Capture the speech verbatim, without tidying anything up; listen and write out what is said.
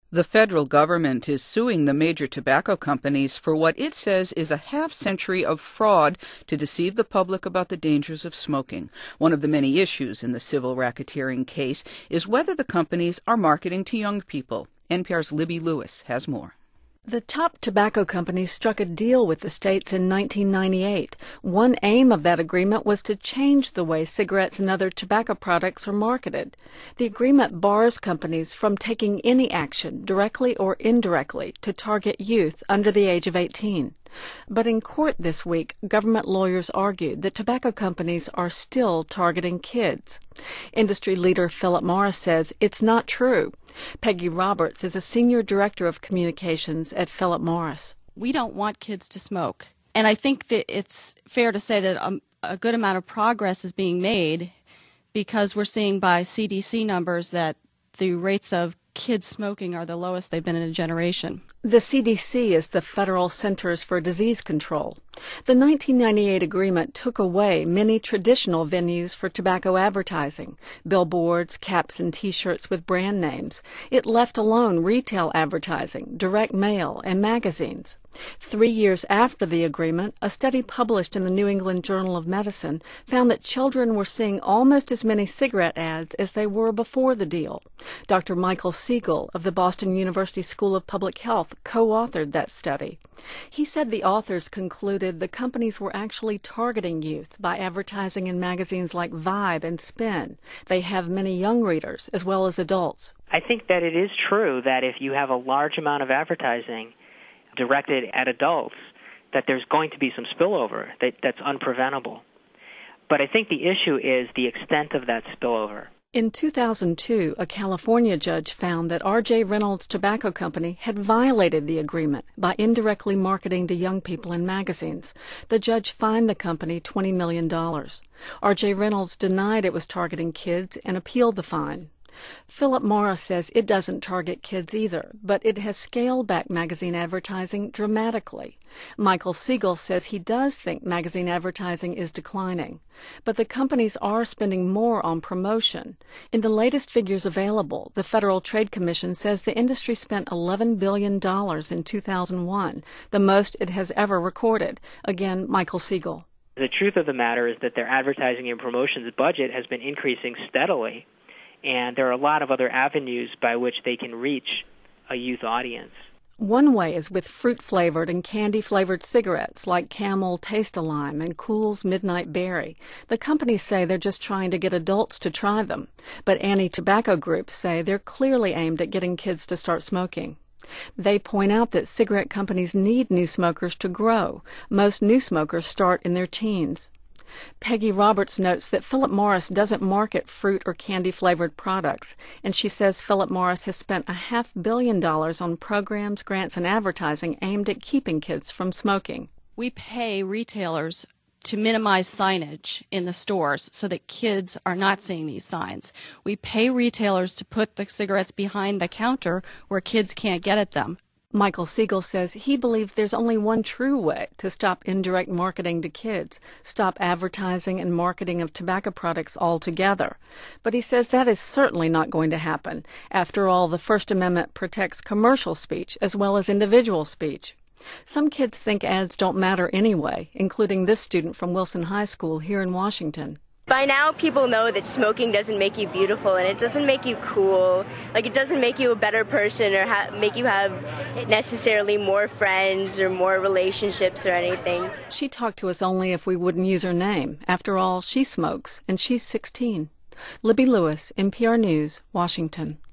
The federal government is suing the major tobacco companies for what it says is a half-century of fraud to deceive the public about the dangers of smoking. One of the many issues in the civil racketeering case is whether the companies are marketing to young people. N P R's Libby Lewis has more. The top tobacco companies struck a deal with the states in nineteen ninety-eight. One aim of that agreement was to change the way cigarettes and other tobacco products are marketed. The agreement bars companies from taking any action, directly or indirectly, to target youth under the age of eighteen. But in court this week, government lawyers argued that tobacco companies are still targeting kids. Industry leader Philip Morris says it's not true. Peggy Roberts is a senior director of communications at Philip Morris. We don't want kids to smoke. And I think that it's fair to say that a, a good amount of progress is being made because we're seeing by C D C numbers that the rates of kids smoking are the lowest they've been in a generation. The C D C is the Federal Centers for Disease Control. The nineteen ninety-eight agreement took away many traditional venues for tobacco advertising, billboards, caps and T-shirts with brand names. It left alone retail advertising, direct mail, and magazines. Three years after the agreement, a study published in the New England Journal of Medicine found that children were seeing almost as many cigarette ads as they were before the deal. Doctor Michael Siegel of the Boston University School of Public Health co-authored that study. He said the authors concluded the companies were actually targeting youth by advertising in magazines like Vibe and Spin. They have many young readers as well as adults. I think that it is true that if you have a large amount of advertising directed at adults, that there's going to be some spillover that, that's unpreventable. But I think the issue is the extent of that spillover. In two thousand two, a California judge found that R J Reynolds Tobacco Company had violated the agreement by indirectly marketing to young people in magazines. The judge fined the company twenty million dollars. R J Reynolds denied it was targeting kids and appealed the fine. Philip Morris says it doesn't target kids either, but it has scaled back magazine advertising dramatically. Michael Siegel says he does think magazine advertising is declining, but the companies are spending more on promotion. In the latest figures available, the Federal Trade Commission says the industry spent eleven billion dollars in two thousand one, the most it has ever recorded. Again, Michael Siegel. The truth of the matter is that their advertising and promotions budget has been increasing steadily. And there are a lot of other avenues by which they can reach a youth audience. One way is with fruit-flavored and candy-flavored cigarettes like Camel Taste-A-Lime and Kool's Midnight Berry. The companies say they're just trying to get adults to try them, but anti-tobacco groups say they're clearly aimed at getting kids to start smoking. They point out that cigarette companies need new smokers to grow. Most new smokers start in their teens. Peggy Roberts notes that Philip Morris doesn't market fruit or candy-flavored products, and she says Philip Morris has spent a half billion dollars on programs, grants, and advertising aimed at keeping kids from smoking. We pay retailers to minimize signage in the stores so that kids are not seeing these signs. We pay retailers to put the cigarettes behind the counter where kids can't get at them. Michael Siegel says he believes there's only one true way to stop indirect marketing to kids, stop advertising and marketing of tobacco products altogether. But he says that is certainly not going to happen. After all, the First Amendment protects commercial speech as well as individual speech. Some kids think ads don't matter anyway, including this student from Wilson High School here in Washington. By now, people know that smoking doesn't make you beautiful and it doesn't make you cool. Like, it doesn't make you a better person or ha- make you have necessarily more friends or more relationships or anything. She talked to us only if we wouldn't use her name. After all, she smokes, and she's sixteen. Libby Lewis, N P R News, Washington.